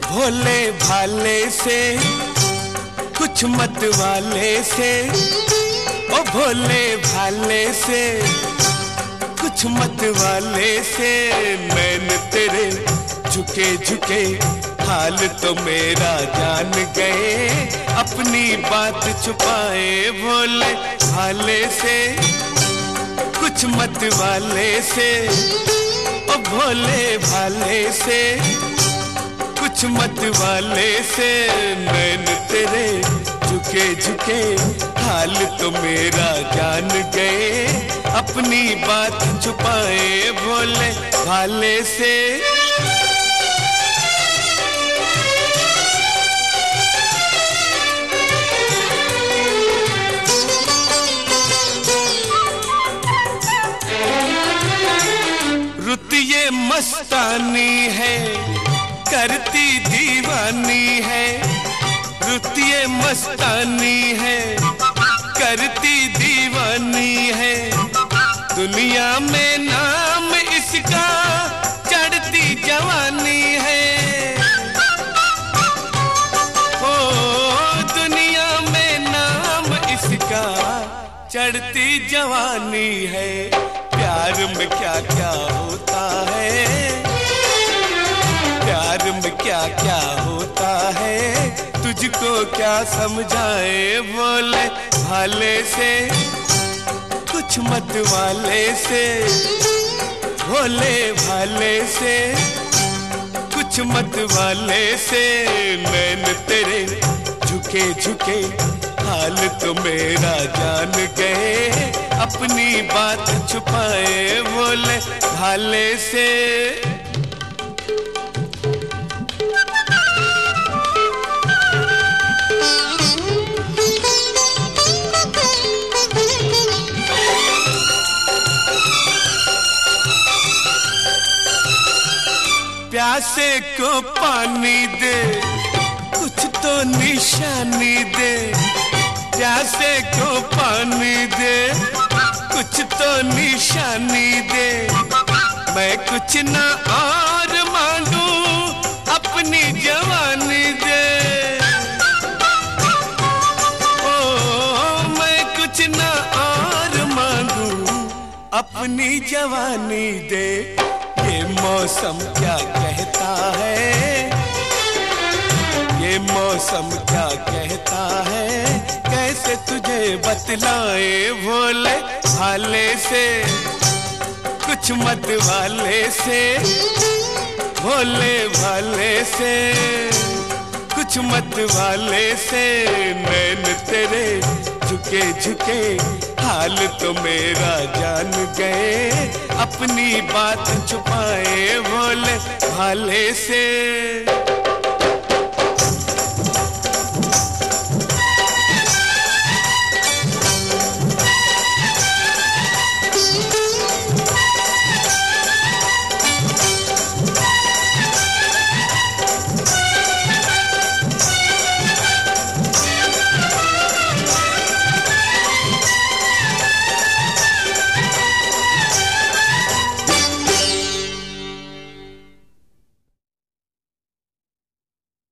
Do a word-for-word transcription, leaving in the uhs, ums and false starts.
भोले भाले से कुछ मत वाले से, ओ भोले भाले से कुछ मत वाले से, मैंने तेरे झुके झुके हाल तो मेरा जान गए, अपनी बात छुपाए भोले भाले से कुछ मत वाले से, ओ भोले भाले से कुछ मत वाले से, मैंने तेरे झुके झुके हाल तो मेरा जान गए, अपनी बात छुपाए भोले भाले से। रुत ये मस्तानी है करती दीवानी है, रुत ये मस्तानी है करती दीवानी है, दुनिया में नाम इसका चढ़ती जवानी है, ओ दुनिया में नाम इसका चढ़ती जवानी है। प्यार में क्या क्या होता है, प्यार में क्या क्या होता है, तुझको क्या समझाए भोले भाले से कुछ मत वाले से, भोले भाले से कुछ मत वाले से, मैंने तेरे झुके झुके हाल तो मेरा जान गए, अपनी बात छुपाए भोले भाले से। प्यासे को पानी दे कुछ तो निशानी दे, प्यासे को पानी दे कुछ तो निशानी दे, मैं कुछ ना और मांगू अपनी जवानी दे, ओ मैं कुछ ना और मांगू अपनी जवानी दे। ये मौसम क्या कहता है, ये मौसम क्या कहता है, कैसे तुझे बतलाए भोले भाले से कुछ मत वाले से, भोले भाले से कुछ मत वाले से, मैंने तेरे झुके झुके हाल तो मेरा जान गए, अपनी बात छुपाए भोले भाले से।